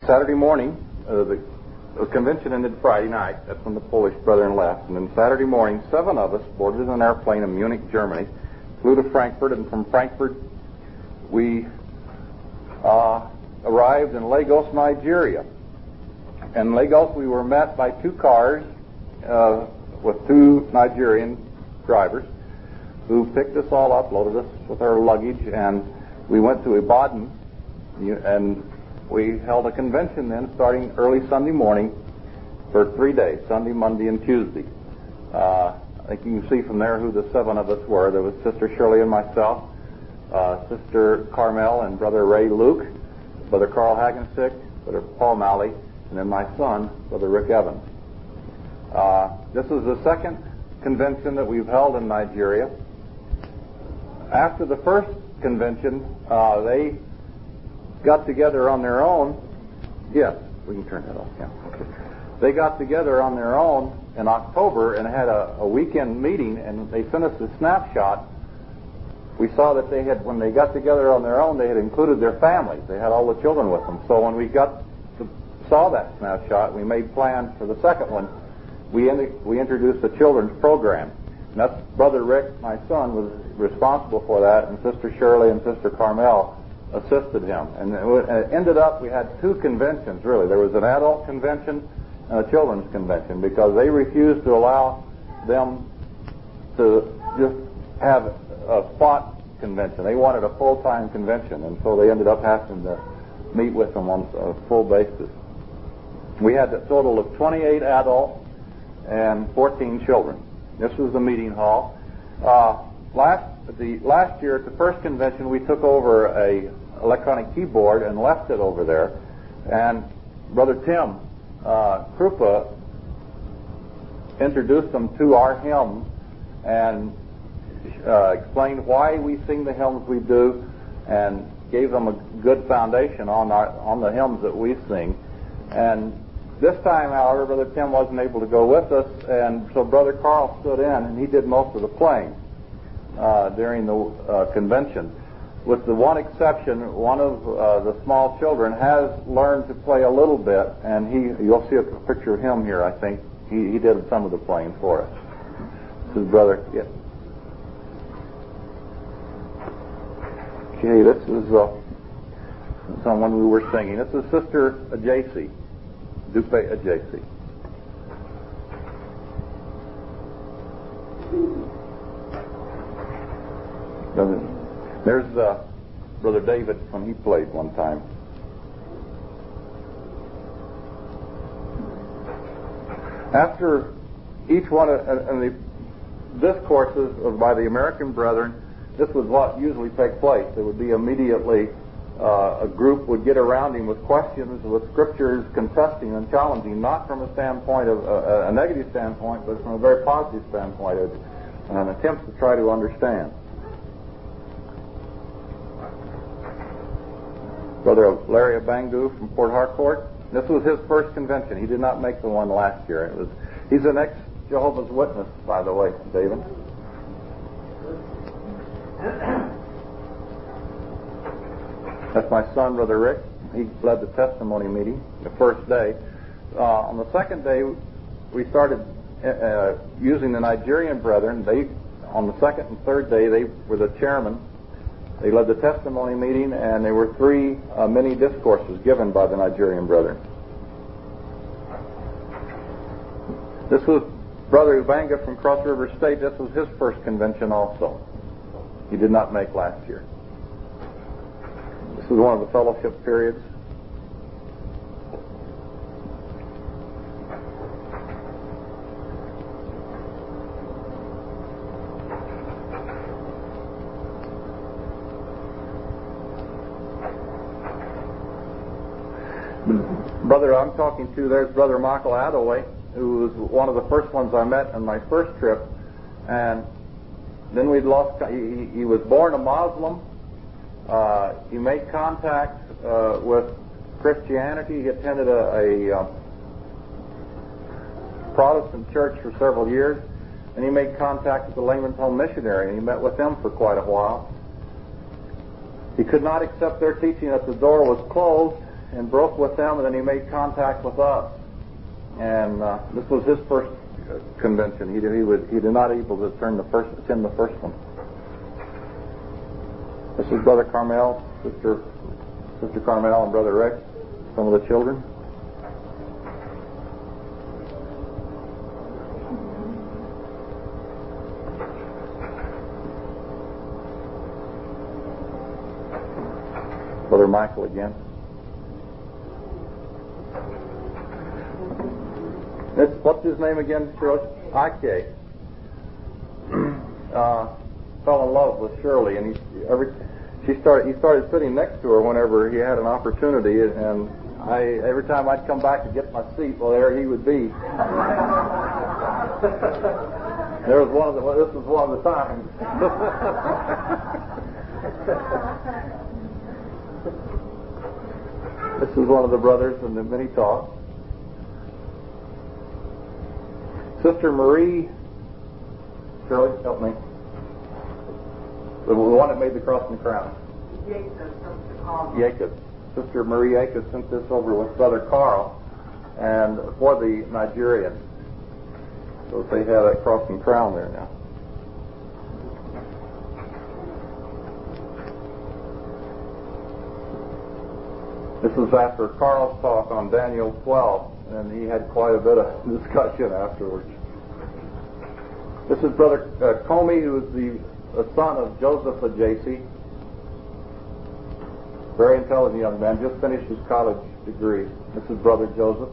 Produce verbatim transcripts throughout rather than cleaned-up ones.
Saturday morning, uh, the, the convention ended Friday night. That's when the Polish brethren left. And then Saturday morning, seven of us boarded an airplane in Munich, Germany, flew to Frankfurt, and from Frankfurt we uh, arrived in Lagos, Nigeria. In Lagos, we were met by two cars uh, with two Nigerian drivers who picked us all up, loaded us with our luggage, and we went to Ibadan, and we held a convention then starting early Sunday morning for three days, Sunday, Monday, and Tuesday. Uh, I think you can see from there who the seven of us were. There was Sister Shirley and myself, uh, Sister Carmel and Brother Ray Luke, Brother Carl Hagensick, Brother Paul Malley, and then my son, Brother Rick Evans. Uh, this is the second convention that we've held in Nigeria. After the first convention, uh, they got together on their own. Yes, we can turn that off. Yeah, okay. They got together on their own in October and had a, a weekend meeting, and they sent us a snapshot. We saw that they had, when they got together on their own, they had included their families. They had all the children with them. So when we got to, saw that snapshot, we made plans for the second one. We in, we introduced a children's program. And that's Brother Rick, my son, was responsible for that, and Sister Shirley and Sister Carmel assisted him. And it ended up, we had two conventions, really. There was an adult convention and a children's convention, because they refused to allow them to just have a spot convention. They wanted a full-time convention, and so they ended up having to meet with them on a full basis. We had a total of twenty-eight adults and fourteen children. This was the meeting hall. Uh, last the last year at the first convention, we took over a electronic keyboard and left it over there. And Brother Tim uh, Krupa introduced them to our hymns and uh, explained why we sing the hymns we do, and gave them a good foundation on our on the hymns that we sing. And this time, however, Brother Tim wasn't able to go with us, and so Brother Carl stood in, and he did most of the playing uh, during the uh, convention. With the one exception, one of uh, the small children has learned to play a little bit, and he, you'll see a picture of him here, I think. He, he did some of the playing for us. This is Brother, yeah. Okay, this is uh, someone we were singing. This is Sister Ajaysi. Dupe Ajaysi. There's uh, Brother David when he played one time. After each one of and the discourses by the American brethren, this was what usually take place. It would be immediately Uh, a group would get around him with questions, with scriptures contesting and challenging, not from a standpoint of uh, a negative standpoint, but from a very positive standpoint, of an attempt to try to understand. Brother Larry Abangu from Port Harcourt. This was his first convention. He did not make the one last year. It was. He's an ex-Jehovah's Witness, by the way, David. That's my son, Brother Rick. He led the testimony meeting the first day. Uh, on the second day, we started uh, using the Nigerian brethren. They, on the second and third day, they were the chairmen. They led the testimony meeting, and there were three uh, mini discourses given by the Nigerian brethren. This was Brother Ubanga from Cross River State. This was his first convention also. He did not make last year. This is one of the fellowship periods. Brother I'm talking to, there's Brother Michael Attaway, who was one of the first ones I met on my first trip. And then we'd lost, he, he was born a Muslim. Uh, he made contact uh, with Christianity. He attended a, a uh, Protestant church for several years, and he made contact with the Layman's Home Missionary, and he met with them for quite a while. He could not accept their teaching that the door was closed, and broke with them, and then he made contact with us. And uh, this was his first convention. He did, he would he did not able to turn the first attend the first one. This is Brother Carmel, Sister Sister Carmel, and Brother Rex. Some of the children. Brother Michael again. It's, what's his name again, Shirley? Ike. uh, fell in love with Shirley, and he every she started he started sitting next to her whenever he had an opportunity, and I every time I'd come back to get my seat, well, there he would be. There was one of the well, this was one of the times. This is one of the brothers, and then he talked. Sister Marie, Shirley, help me. The one that made the cross and crown. Yakus. Sister Marie Yakus sent this over with Brother Carl, and for the Nigerians. So they have that cross and crown there now. This was after Carl's talk on Daniel twelve, and he had quite a bit of discussion afterwards. This is Brother uh, Comey, who is the, the son of Joseph Ajaysi. Very intelligent young man, just finished his college degree. This is Brother Joseph.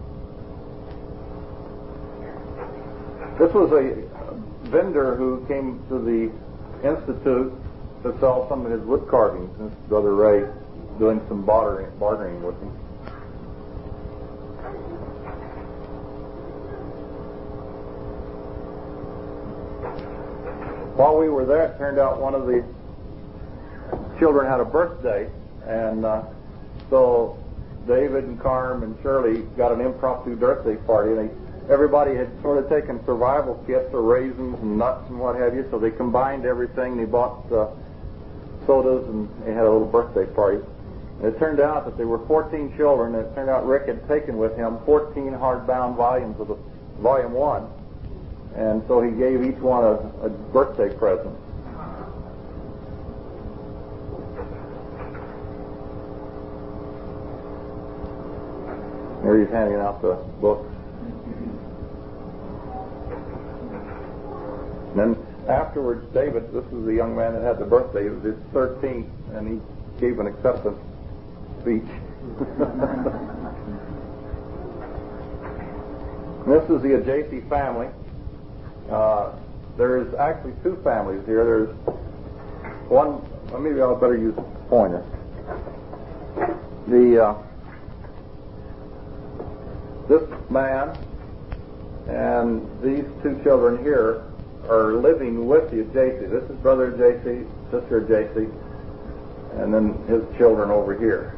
This was a vendor who came to the Institute to sell some of his wood carvings. This is Brother Ray, doing some bartering, bartering with him. While we were there, it turned out one of the children had a birthday, and uh, so David and Carm and Shirley got an impromptu birthday party, and they, everybody had sort of taken survival kits of raisins and nuts and what have you, so they combined everything. They bought uh, sodas, and they had a little birthday party. And it turned out that there were fourteen children, and it turned out Rick had taken with him fourteen hardbound volumes of the Volume one, and so he gave each one a, a birthday present. There he's handing out the books. And then afterwards, David, this was the young man that had the birthday, it was his thirteenth, and he gave an acceptance speech. This is the Ajaysi family. Uh, there's actually two families here. There's one, well, maybe I'll better use a pointer. The uh, this man and these two children here are living with the Ajaysi. This is Brother Ajaysi, Sister Ajaysi, and then his children over here.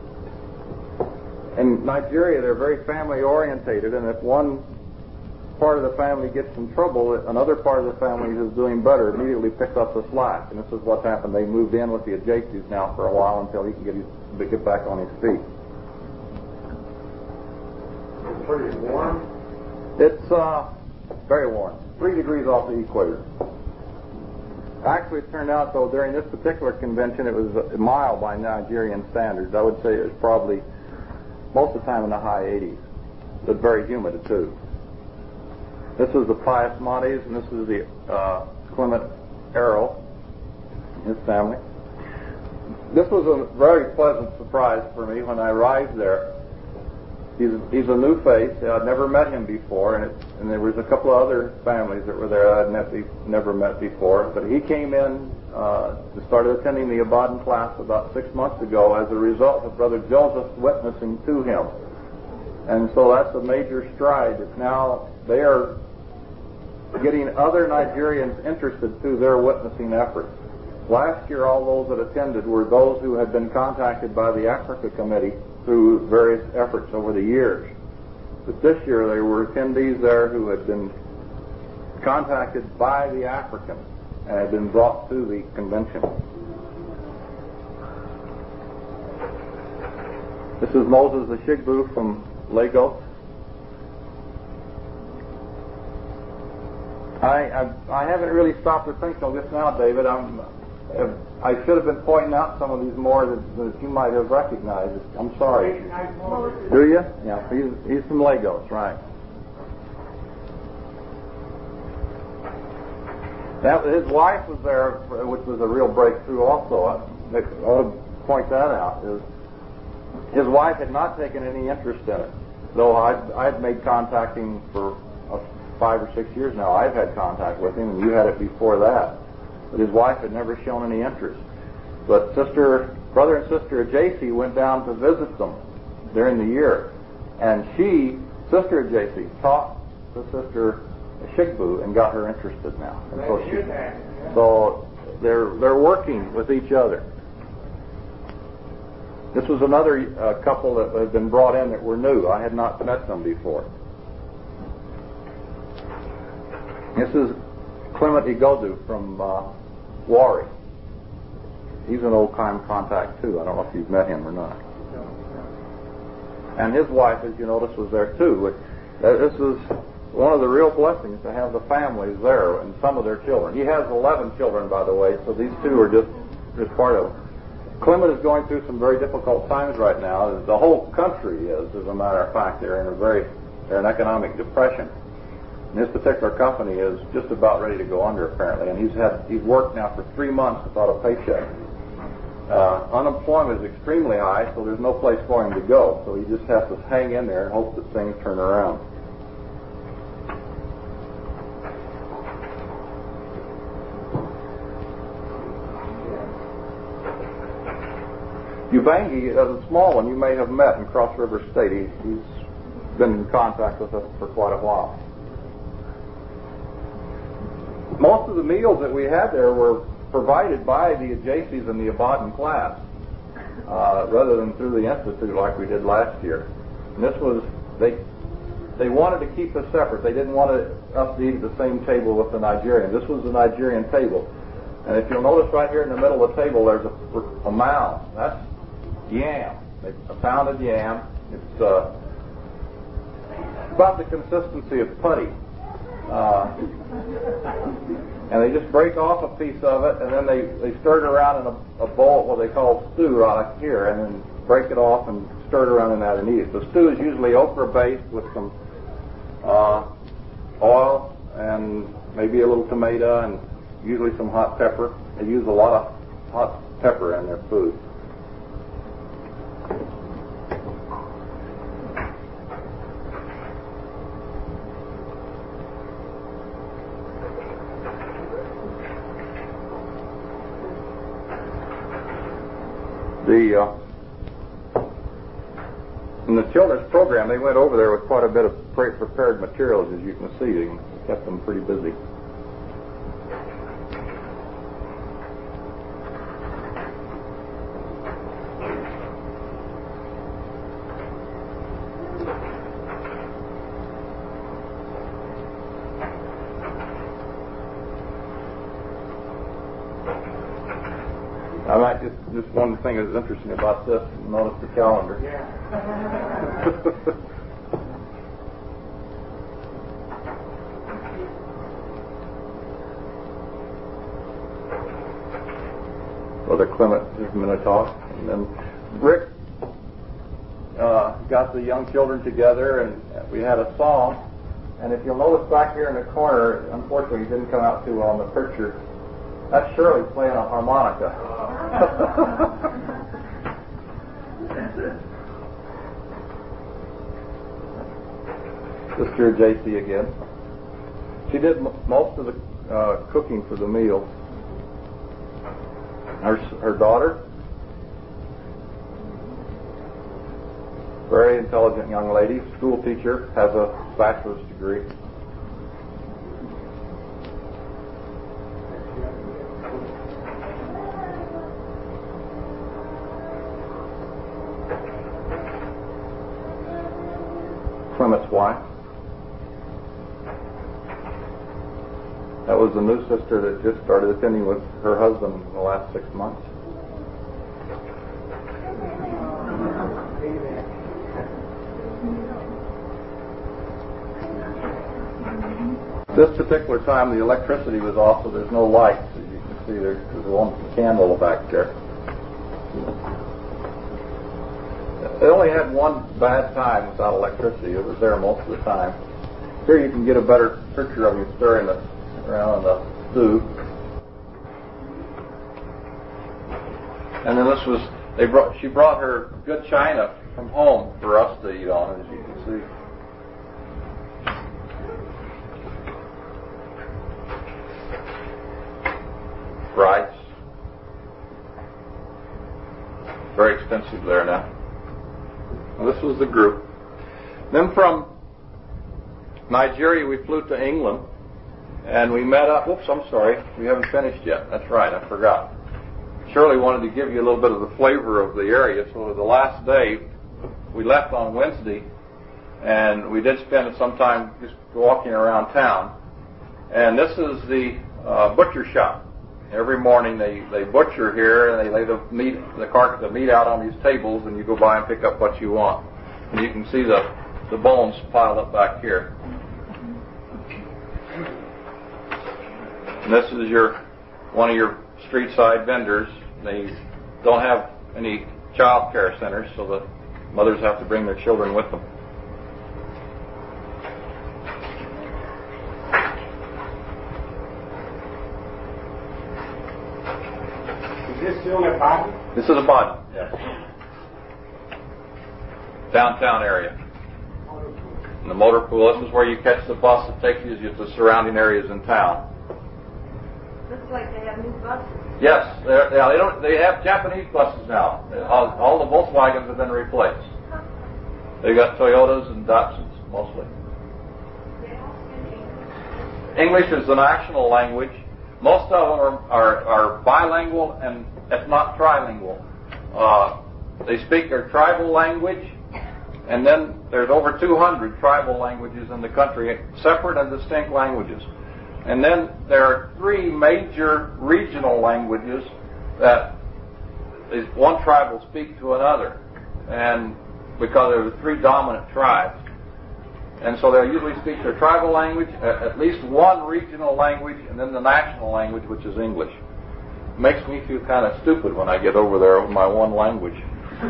In Nigeria, they're very family orientated, and if one part of the family gets in trouble, another part of the family who's doing better immediately picks up the slack. And this is what's happened. They moved in with the Ajaysis now for a while until he can get his get back on his feet. It's pretty warm. It's uh, very warm, three degrees off the equator. Actually, it turned out, though, during this particular convention, it was mild by Nigerian standards. I would say it was probably most of the time in the high eighties, but very humid, too. This is the Pius Montes, and this is the uh, Clement Arrow, his family. This was a very pleasant surprise for me when I arrived there. He's, he's a new face. I'd never met him before, and, it, and there was a couple of other families that were there I'd met be, never met before. But he came in, uh, started attending the Abadan class about six months ago as a result of Brother Joseph's witnessing to him. And so that's a major stride. Now they are getting other Nigerians interested through their witnessing efforts. Last year, all those that attended were those who had been contacted by the Africa Committee through various efforts over the years. But this year, there were attendees there who had been contacted by the Africans and had been brought to the convention. This is Moses the Shigbu from Lagos. I, I I haven't really stopped to think till just now, David. I'm I should have been pointing out some of these more that, that you might have recognized. I'm sorry. Do you? Yeah, he's he's from Lagos, right? Now his wife was there, which was a real breakthrough. Also, I ought to point that out. Is his wife had not taken any interest in it, though I'd I'd made contacting for a five or six years now. I've had contact with him, and you had it before that. But his wife had never shown any interest. But sister, brother and sister J C went down to visit them during the year, and she, sister J C, taught the sister Shigbu and got her interested now. And so she, so they're they're working with each other. This was another uh, couple that had been brought in that were new. I had not met them before. This is Clement Igodu from uh, Wari. He's an old-time contact, too. I don't know if you've met him or not. And his wife, as you notice, was there, too. Uh, this is one of the real blessings to have the families there and some of their children. He has eleven children, by the way, so these two are just, just part of it. Clement is going through some very difficult times right now. The whole country is, as a matter of fact. They're in a very, they're in economic depression. And his particular company is just about ready to go under, apparently, and he's had he's worked now for three months without a paycheck. Uh, unemployment is extremely high, so there's no place for him to go. So he just has to hang in there and hope that things turn around. Ubangi, uh, the small one, you may have met in Cross River State. He, he's been in contact with us for quite a while. Most of the meals that we had there were provided by the J Cs in the Abadan class, uh, rather than through the Institute like we did last year. And this was, they they wanted to keep us separate. They didn't want to, us to eat at the same table with the Nigerian. This was the Nigerian table. And if you'll notice right here in the middle of the table, there's a, a mound. That's yam. It's a pounded yam. It's uh, about the consistency of putty. Uh, and they just break off a piece of it, and then they, they stir it around in a, a bowl, what they call stew, right here, and then break it off and stir it around in that and eat it. The stew is usually okra-based with some uh, oil and maybe a little tomato and usually some hot pepper. They use a lot of hot pepper in their food. The uh, in the children's program, they went over there with quite a bit of pre-prepared materials, as you can see. They kept them pretty busy. I might just, just one thing that's interesting about this, notice the calendar. Yeah. Brother Clement just a minute talk. And then Rick uh, got the young children together and we had a song. And if you'll notice back here in the corner, unfortunately it didn't come out too well in the picture, that's Shirley playing a harmonica. Sister J C again. She did m- most of the uh, cooking for the meals. Her, her daughter, very intelligent young lady, school teacher, has a bachelor's degree. Clement's wife. That was the new sister that just started attending with her husband in the last six months. This particular time, the electricity was off, so there's no lights. As you can see, there's, there's one candle back there. They only had one bad time without electricity. It was there most of the time. Here you can get a better picture of him stirring it around in the stew. And then this was, they brought, she brought her good china from home for us to eat on, as you can see. Rice. Very expensive there now. Well, this was the group. Then from Nigeria we flew to England, and we met up. Whoops, I'm sorry, we haven't finished yet. That's right, I forgot. Shirley wanted to give you a little bit of the flavor of the area. So the last day, we left on Wednesday, and we did spend some time just walking around town. And this is the uh, butcher shop. Every morning they, they butcher here, and they lay the meat the cart the meat out on these tables, and you go by and pick up what you want. And you can see the the bones piled up back here. And this is your one of your street side vendors. They don't have any child care centers, so the mothers have to bring their children with them. Is this still a body? This is a body. Yes. Downtown area. And the motor pool. This is where you catch the bus that takes you to the surrounding areas in town. Looks like they have new buses. Yes, yeah, they don't. They have Japanese buses now. All, all the Volkswagens have been replaced. They got Toyotas and Datsuns mostly. English is the national language. Most of them are, are, are bilingual, and if not trilingual. Uh, they speak their tribal language, and then there's over two hundred tribal languages in the country, separate and distinct languages. And then there are three major regional languages that is, one tribe will speak to another, and because there are three dominant tribes. And so they'll usually speak their tribal language, at least one regional language, and then the national language, which is English. It makes me feel kind of stupid when I get over there with my one language.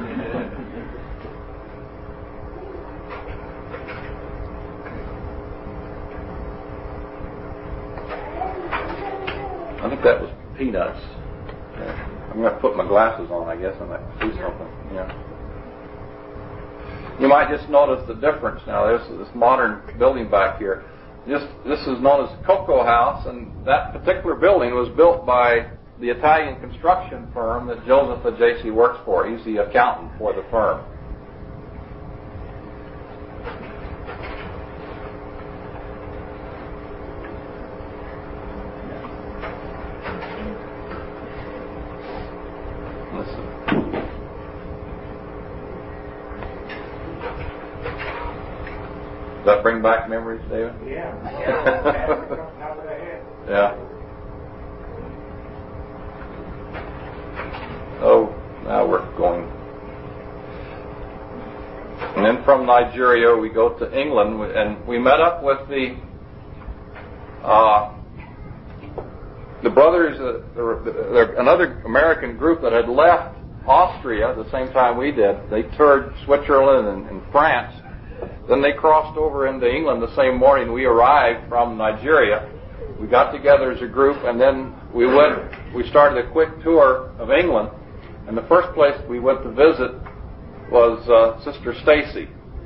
I think that was peanuts. I'm going to put my glasses on, I guess, and I see something. Yeah. You might just notice the difference now. There's this modern building back here. This, this is known as Cocoa House, and that particular building was built by the Italian construction firm that Joseph Ajaysi works for. He's the accountant for the firm. Does that bring back memories, David? Yeah. Yeah. Oh, now we're going. And then from Nigeria we go to England, and we met up with the uh, the brothers, uh, they're another American group that had left Austria at the same time we did. They toured Switzerland and, and France. Then they crossed over into England the same morning we arrived from Nigeria. We got together as a group, and then we went. We started a quick tour of England, and the first place we went to visit was uh, Sister Stacy.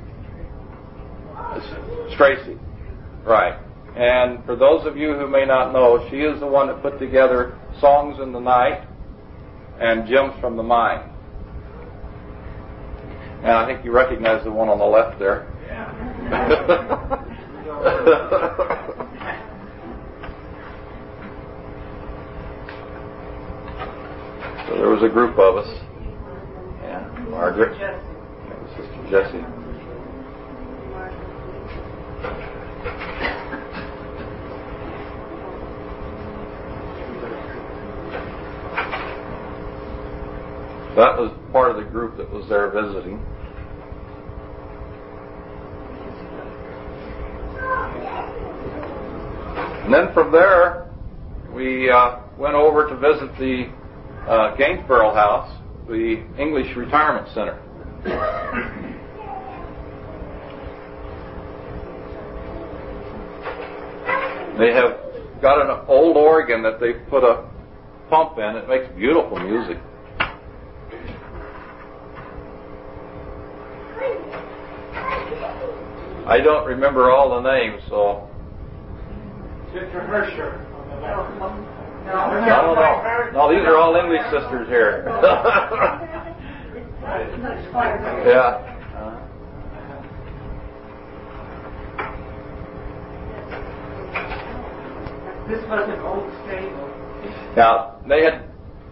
Stracy, right? And for those of you who may not know, she is the one that put together Songs in the Night and Gems from the Mind. And I think you recognize the one on the left there. Yeah. So there was a group of us. Yeah, Margaret. That was Sister Jessie. That was part of the group that was there visiting. And then from there, we uh, went over to visit the uh, Gainsborough House, the English Retirement Center. They have got an old organ that they've put a pump in. It makes beautiful music. I don't remember all the names, so... Sister Hersher. No, no, no. No, these are all English sisters here. Yeah. Uh-huh. This was an old stable. Now, they had,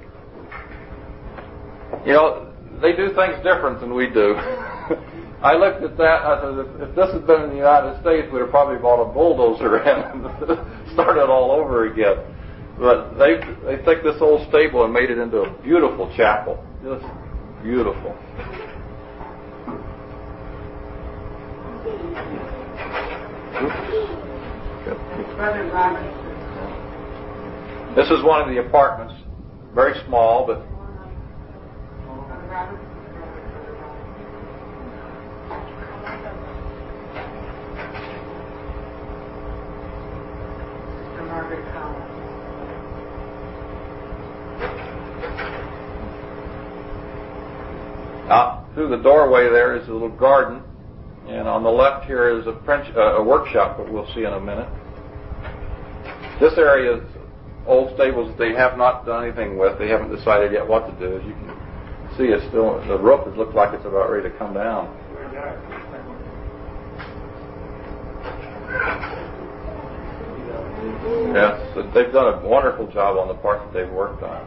you know, they do things different than we do. I looked at that, I said, if, if this had been in the United States, we'd have probably bought a bulldozer and started all over again. But they they took this old stable and made it into a beautiful chapel. Just beautiful. Brother Robert. This is one of the apartments. Very small, but... Sister Margaret Collins. Out through the doorway there is a little garden, and on the left here is a French uh, a workshop that we'll see in a minute. This area is old stables that they have not done anything with. They haven't decided yet what to do. As you can see, it's still the roof has looked like it's about ready to come down. Yes, they've done a wonderful job on the part that they've worked on.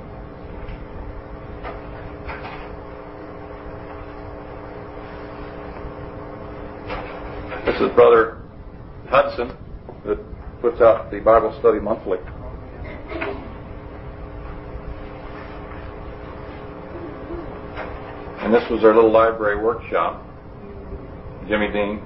This is Brother Hudson that puts out the Bible Study Monthly. And this was their little library workshop. Jimmy Dean.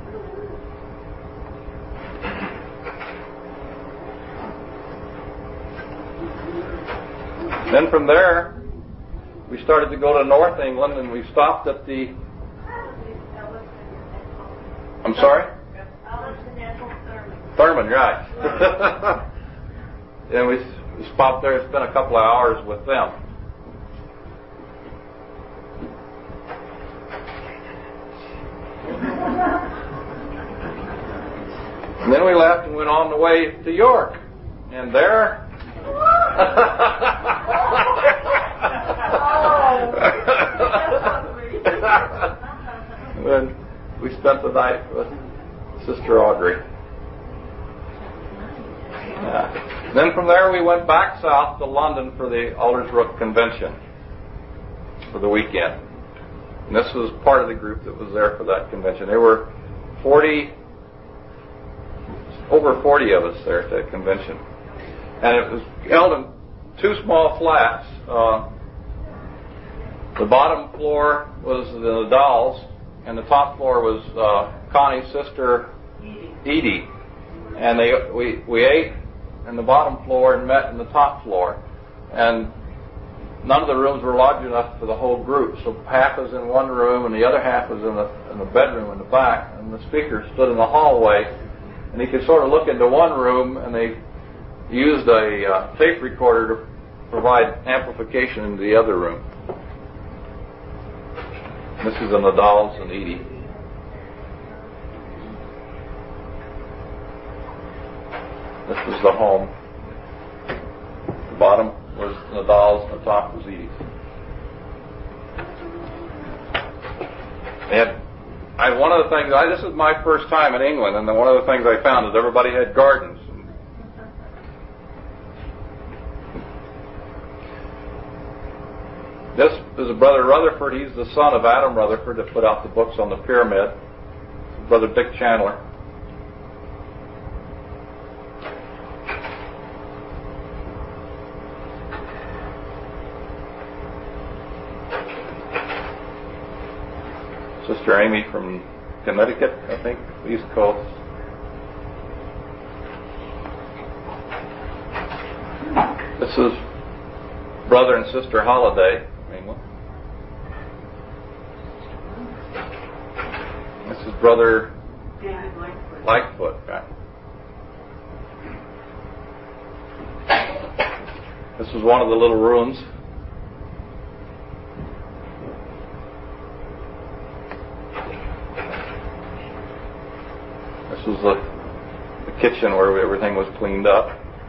Then from there, we started to go to North England, and we stopped at the... I'm sorry? Thurman, right. And we, we stopped there and spent a couple of hours with them. And then we left and went on the way to York. And there... And then we spent the night with Sister Audrey. Yeah. Then from there we went back south to London for the Aldersbrook Convention for the weekend. And this was part of the group that was there for that convention. There were forty, over forty of us there at that convention. And it was held in two small flats. Uh, the bottom floor was the Nadals, and the top floor was uh, Connie's sister Edie. And they we we ate in the bottom floor and met in the top floor. And none of the rooms were large enough for the whole group, so half was in one room and the other half was in the in the bedroom in the back. And the speaker stood in the hallway, and he could sort of look into one room, and they used a uh, tape recorder to provide amplification in the other room. This is the Nadals and Edie. This was the home. The bottom was Nadal's and the top was Edie's. They had, I, one of the things, I, this is my first time in England, and one of the things I found is everybody had gardens. This is a Brother Rutherford. He's the son of Adam Rutherford that put out the books on the pyramid. Brother Dick Chandler. Sister Amy from Connecticut, I think, East Coast. This is brother and sister Holiday from England. This is brother David Lightfoot. Lightfoot. Right? This is one of the little rooms. This was the, the kitchen where everything was cleaned up.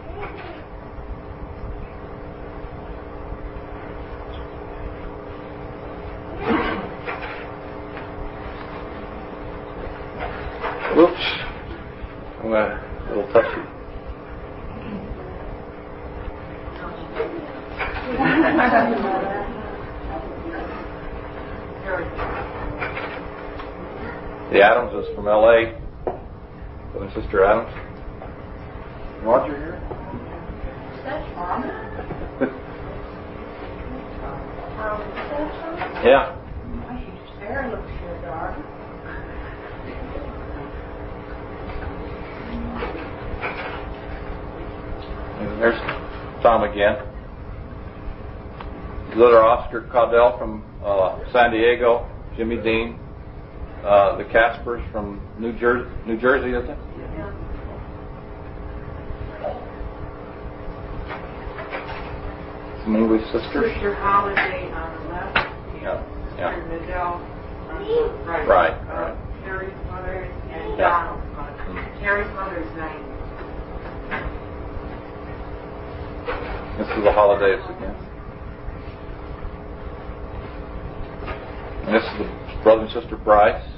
Whoops. I'm a little touchy. The Adams is from L A Brother and Sister Adams. Roger here? Is that Mom? Yeah. His hair looks so dark. And there's Tom again. Brother Oscar Caudell from uh, San Diego. Jimmy Dean. Uh, the Caspers from New Jersey, New Jersey, isn't it? Yeah. Some English sisters. Sister Holiday on the left. Yeah, yeah. Sister Nadell on the right. Right, Uh, right. Terry's mother and Yeah. Donald's mother. Mm. Terry's mother's name. This is the Holidays again. And this is the brother and sister Bryce.